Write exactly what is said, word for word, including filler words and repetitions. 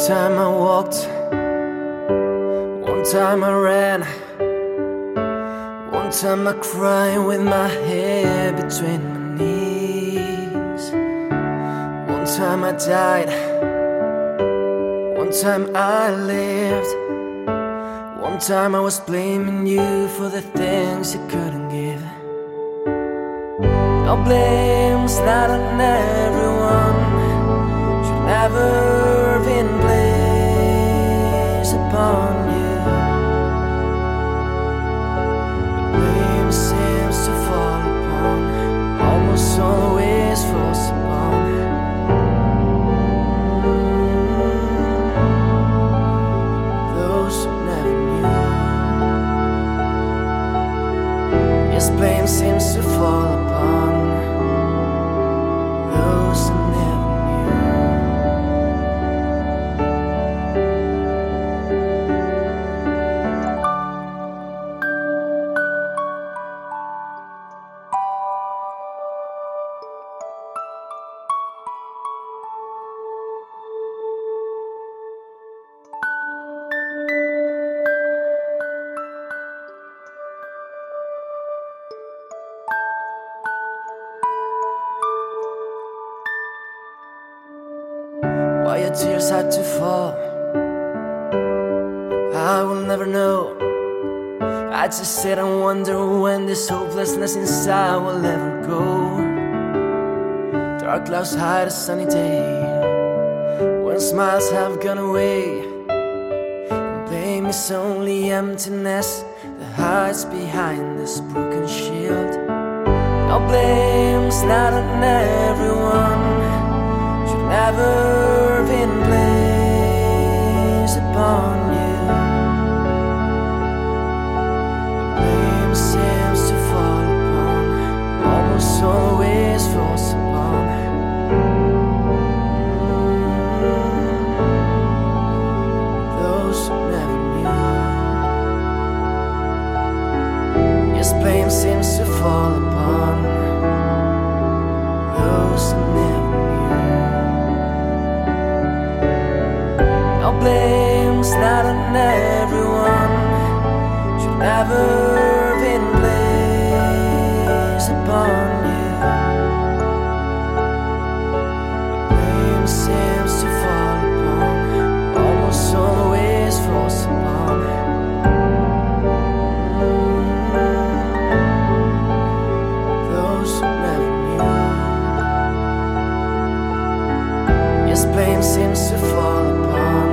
time I walked, one time I ran, one time I cried with my head between my knees. One time I died, one time I lived, one time I was blaming you for the things you couldn't give. No blame's not on everyone, should never been placed upon you. The blame seems to fall upon, almost always falls upon those who never knew. Yes, blame seems to fall upon those who never knew. Why your tears had to fall, I will never know. I just sit and wonder when this hopelessness inside will ever go. Dark clouds hide a sunny day, when smiles have gone away, and blame is only emptiness that hides behind this broken shield. No blame's not on everyone, should never been placed upon you. The blame seems to fall upon, almost always falls upon those who never knew. Yes, blame seems to fall upon those who never knew. No blame's not on everyone, should never been placed upon you. The blame seems to fall upon, almost always falls upon those who never knew. Yes, blame seems to fall upon